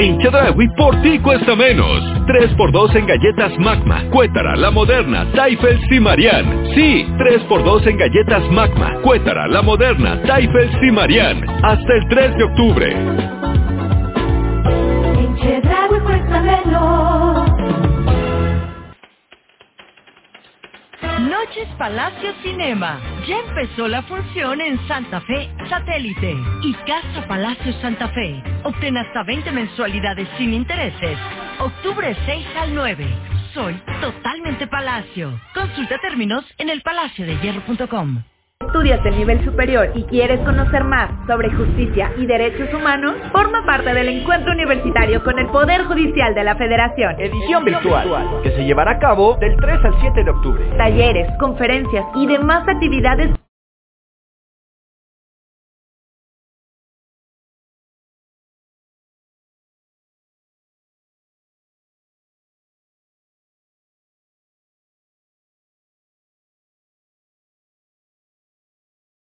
En Chedraui por ti cuesta menos. 3x2 en galletas Magma, Cuétara, La Moderna, Taifels y Marian. Sí, 3x2 en galletas Magma, Cuétara, La Moderna, Taifels y Marian. Hasta el 3 de octubre. En Chedraui cuesta menos. Noches Palacio Cinema. Ya empezó la función en Santa Fe Satélite y Casa Palacio Santa Fe. Obtén hasta 20 mensualidades sin intereses. Octubre 6 al 9. Soy totalmente Palacio. Consulta términos en elpalaciodehierro.com. ¿Estudias de nivel superior y quieres conocer más sobre justicia y derechos humanos? Forma parte del encuentro universitario con el Poder Judicial de la Federación. Edición virtual, que se llevará a cabo del 3 al 7 de octubre. Talleres, conferencias y demás actividades